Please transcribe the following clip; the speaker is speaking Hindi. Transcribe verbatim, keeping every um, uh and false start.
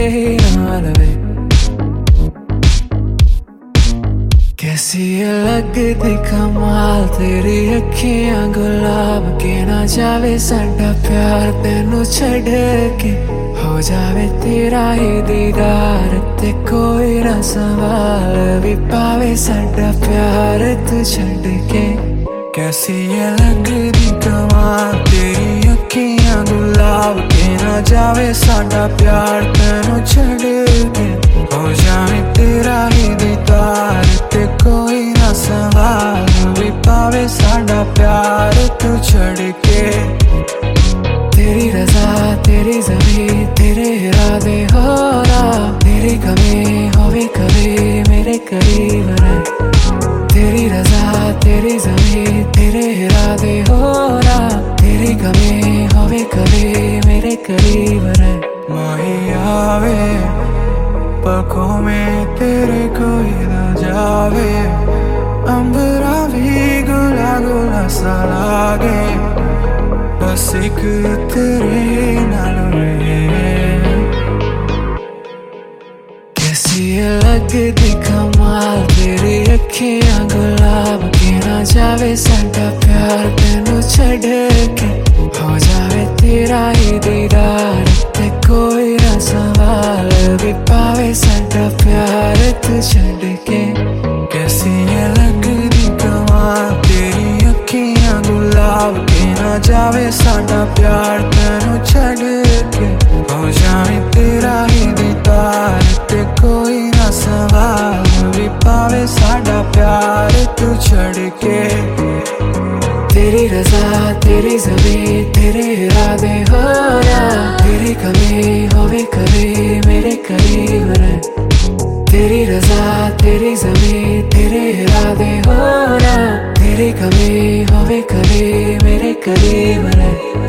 ही ना लगे। कैसी लगती कमाल तेरी अखियां गुलाब के, ना जावे साडा प्यार तेनू छड़ के, हो जावे तेरा ही दीदार ते कोई ना सवाल भी पावे साडा प्यार तू छड़ के। कैसी ये लगदी कमाल तेरी अखियां गुलाब के, ना जावे साडा प्यार तेनू छड़ के, हो जावे तेरा ही दीदार ते कोई ना सवाल भी पावे साडा प्यार तू छड़ के। तेरी रज़ा तेरी ज़मीं तेरे इरादे हो रहा, तेरी कमी होवे कभी मेरे करीब रह। तेरी रज़ा तेरी ज़मीं तेरे इरादे हो रहा, तेरी कमी होवे कभी मेरे करीब रह। माही आवे पलकों में तेरे कोई ना जावे, अंबरा भी गुला गुला सा लागे, बस एक तेरे नाल रहे। कैसी लगदी कमाल तेरी अखियां गुलाब के, ना जावे साडा प्यार तेनू छड़ के, हो जावे तेरा ही दीदार ते कोई ना सवाल भी पावे साडा प्यार तू छड़ के। कैसी लगदी कमाल तेरी अखियां गुलाब के, ना जावे साडा प्यार तेनू छड़ के, हो जावे तेरा ही दीदार ते कोई ना सवाल भी पावे साडा प्यार तू छड़ के। तेरी रज़ा तेरी ज़मीं तेरे इरादे हो रहा, तेरी कमी होवे कभी मेरे करीब रह। तेरी रज़ा तेरी ज़मीं तेरे इरादे हो रहा, तेरी कमी होवे कभी मेरे करीब रह।